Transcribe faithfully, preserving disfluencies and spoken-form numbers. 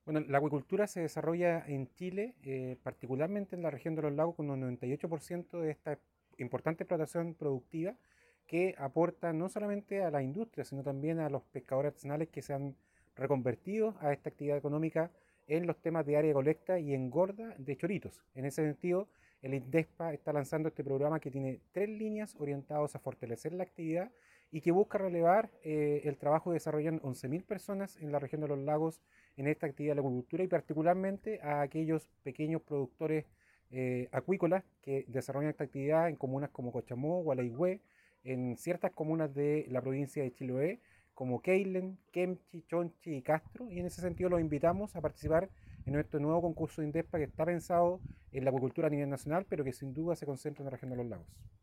Bueno, la acuicultura se desarrolla en Chile, eh, particularmente en la región de los lagos, con un noventa y ocho por ciento de esta importante explotación productiva que aporta no solamente a la industria, sino también a los pescadores artesanales que se han reconvertido a esta actividad económica en los temas de área de colecta y engorda de choritos. En ese sentido, el INDESPA está lanzando este programa que tiene tres líneas orientadas a fortalecer la actividad y que busca relevar eh, el trabajo que desarrollan once mil personas en la región de los lagos en esta actividad de la acuicultura y particularmente a aquellos pequeños productores eh, acuícolas que desarrollan esta actividad en comunas como Cochamó, Gualeguay, en ciertas comunas de la provincia de Chiloé, como Keilen, Kemchi, Chonchi y Castro, y en ese sentido los invitamos a participar en nuestro nuevo concurso de INDESPA que está pensado en la acuicultura a nivel nacional, pero que sin duda se concentra en la región de los lagos.